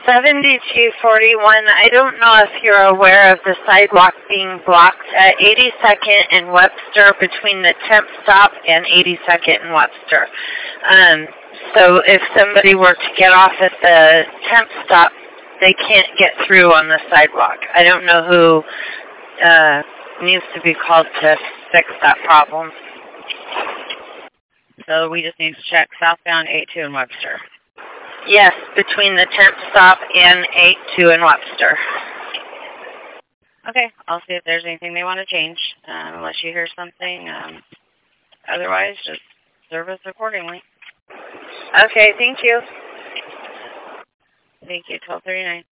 7241, I don't know if you're aware of the sidewalk being blocked at 82nd and Webster between the temp stop and 82nd and Webster. So if somebody were to get off at the temp stop, they can't get through on the sidewalk. I don't know who needs to be called to fix that problem. So we just need to check southbound 82 and Webster. Yes, between the temp stop and 82 and Webster. Okay, I'll see if there's anything they want to change, unless you hear something. Otherwise, just service accordingly. Okay, thank you. Thank you, 1239.